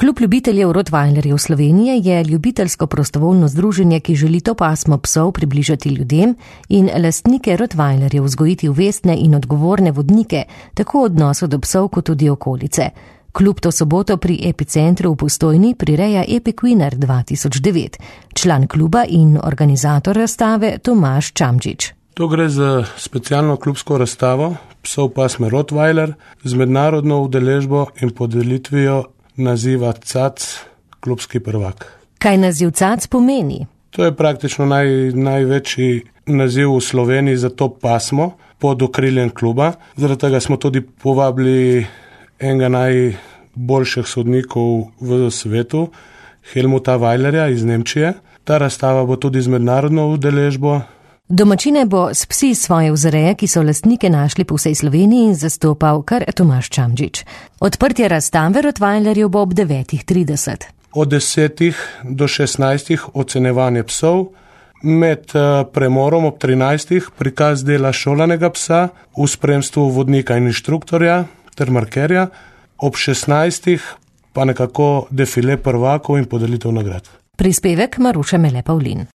Klub ljubiteljev Rottweilerjev Slovenije je ljubiteljsko prostovoljno združenje, ki želi to pasmo psov približati ljudem in lastnike Rottweilerjev vzgojiti v vestne in odgovorne vodnike, tako v odnosu do psov kot tudi okolice. Klub to soboto pri Epicentru v Postojni prireja Epic-Winner 2009. Član kluba in organizator razstave Tomaž Čamčič. To gre za specialno klubsko razstavo psov pasme Rottweiler z mednarodno udeležbo in podelitvijo naziva CAC, klubski prvak. Kaj naziv CAC pomeni? To je praktično največji naziv v Sloveniji za to pasmo pod okriljem kluba. Zaradi tega smo tudi povabili enega najboljših sodnikov v svetu, Helmuta Weilerja iz Nemčije. Ta razstava bo tudi z mednarodno udeležbo. Domačine bo s psi svoje vzreje, ki so lastnike našli po vsej Sloveniji, zastopal kar Tomaž Čamčič. Odprtje razstave Rottweilerjev bo ob 9:30. Od 10 do 16 ocenjevanje psov, med premorom ob 13 prikaz dela šolanega psa v spremstvu vodnika in inštruktorja ter markerja, ob 16 pa nekako defile prvakov in podelitev nagrad. Prispevek Maruša Mele Pavlin.